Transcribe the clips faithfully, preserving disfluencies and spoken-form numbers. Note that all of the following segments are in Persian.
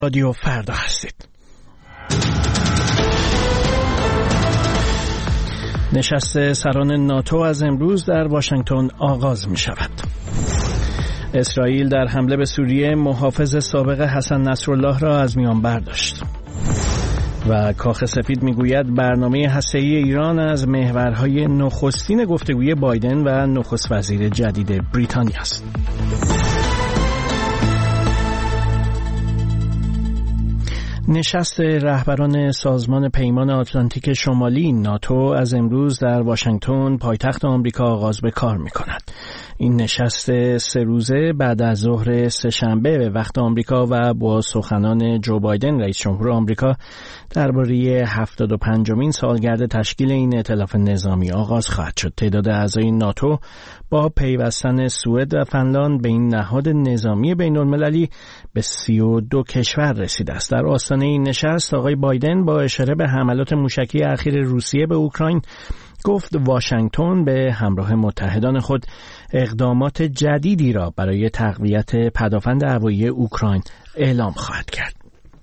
رادیو فردا هستید. نشست سران ناتو از امروز در واشنگتن آغاز می شود. اسرائیل در حمله به سوریه محافظ سابق حسن نصرالله را از میان برداشت. و کاخ سفید میگوید برنامه هسته‌ای ایران از محورهای نخستین گفتگوی بایدن و نخست وزیر جدید بریتانیا است. نشست رهبران سازمان پیمان آتلانتیک شمالی ناتو از امروز در واشنگتن پایتخت آمریکا آغاز به کار می‌کند. این نشست سه روزه بعد از ظهر سه‌شنبه به وقت آمریکا و با سخنان جو بایدن رئیس جمهور آمریکا درباره هفتاد و پنجمین سالگرد تشکیل این ائتلاف نظامی آغاز خواهد شد. تعداد اعضای ناتو با پیوستن سوئد و فنلاند به این نهاد نظامی بین‌المللی به سی و دو کشور رسیده است. در آستانه این نشست آقای بایدن با اشاره به حملات موشکی اخیر روسیه به اوکراین گفت واشنگتن به همراه متحدان خود اقدامات جدیدی را برای تقویت پدافند هوایی اوکراین اعلام خواهد کرد.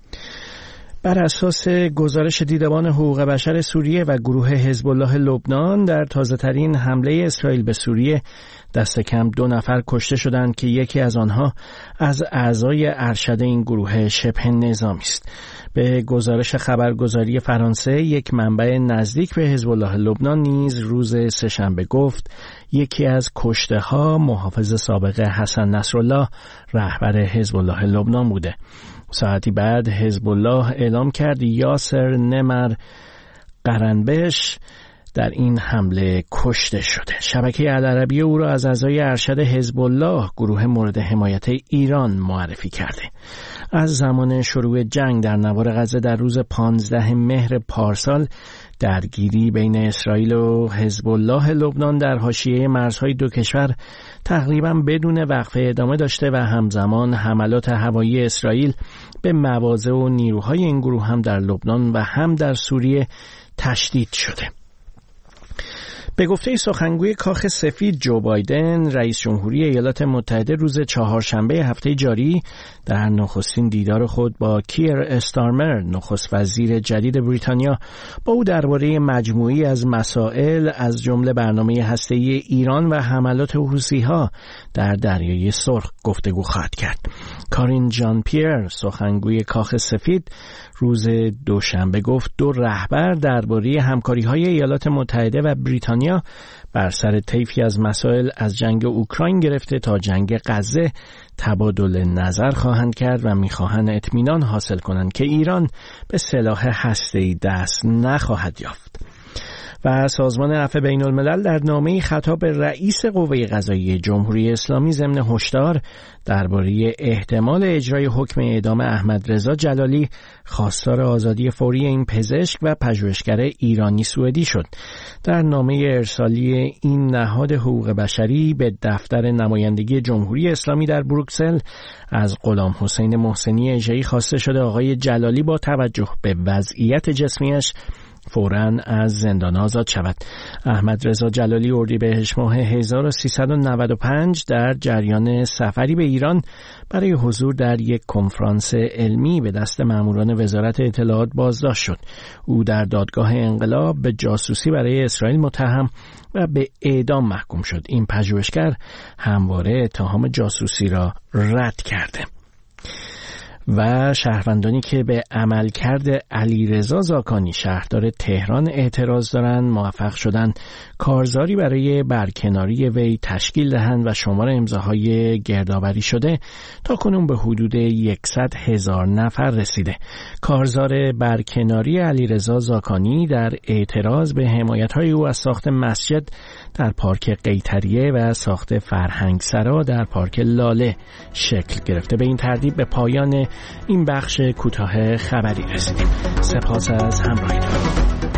بر اساس گزارش دیدبان حقوق بشر سوریه و گروه حزب الله لبنان در تازه‌ترین حمله اسرائیل به سوریه دست کم دو نفر کشته شدند که یکی از آنها از اعضای ارشد این گروه شبه نظامی است. به گزارش خبرگزاری فرانسه یک منبع نزدیک به حزب الله لبنان نیز روز سه‌شنبه گفت یکی از کشته‌ها محافظ سابق حسن نصرالله رهبر حزب الله لبنان بوده. ساعتی بعد حزب الله اعلام کرد یاسر نمر قرنبش در این حمله کشته شده. شبکه العربیه او را از اعضای ارشد حزب الله گروه مورد حمایت ایران معرفی کرده. از زمان شروع جنگ در نوار غزه در روز پانزده مهر پارسال درگیری بین اسرائیل و حزب الله لبنان در حاشیه مرزهای دو کشور تقریبا بدون وقفه ادامه داشته و همزمان حملات هوایی اسرائیل به مواضع و نیروهای این گروه هم در لبنان و هم در سوریه تشدید شده. به گفته سخنگوی کاخ سفید جو بایدن، رئیس جمهوری ایالات متحده روز چهارشنبه هفته جاری در نخستین دیدار خود با کیر استارمر، نخست وزیر جدید بریتانیا، با او درباره مجموعی از مسائل از جمله برنامه هسته‌ای ایران و حملات حوثی‌ها در دریای سرخ گفتگو خواهد کرد. کارین جان پیر، سخنگوی کاخ سفید، روز دوشنبه گفت دو رهبر درباره همکاری‌های ایالات متحده و بریتانیا بر سر طیفی از مسائل از جنگ اوکراین گرفته تا جنگ غزه تبادل نظر خواهند کرد و می‌خواهند اطمینان حاصل کنند که ایران به سلاح هسته‌ای دست نخواهد یافت. و سازمان عفو بین الملل در نامه‌ای خطاب به رئیس قوه قضاییه جمهوری اسلامی ضمن هشدار درباره احتمال اجرای حکم اعدام احمد رضا جلالی خواستار آزادی فوری این پزشک و پژوهشگر ایرانی سوئدی شد. در نامه ارسالی این نهاد حقوق بشری به دفتر نمایندگی جمهوری اسلامی در بروکسل از غلام حسین محسنی اژه‌ای خواسته شده آقای جلالی با توجه به وضعیت جسمیش فوراً از زندان آزاد شود. احمد رضا جلالی اردیبهشت ماه هزار و سیصد و نود و پنج در جریان سفری به ایران برای حضور در یک کنفرانس علمی به دست ماموران وزارت اطلاعات بازداشت شد. او در دادگاه انقلاب به جاسوسی برای اسرائیل متهم و به اعدام محکوم شد. این پژوهشگر همواره اتهام جاسوسی را رد کرده. و شهروندانی که به عملکرد علیرضا زاکانی شهردار تهران اعتراض دارند موفق شدند کارزاری برای برکناری وی تشکیل دهند و شمار امضاهای گردآوری شده تا کنون به حدود صد هزار نفر رسیده. کارزار برکناری علیرضا زاکانی در اعتراض به حمایت‌های او از ساخت مسجد در پارک قیطریه و ساخت فرهنگسرا در پارک لاله شکل گرفته. به این ترتیب به پایان این بخش کوتاه خبری رسیدیم. سپاس از همراهیتون.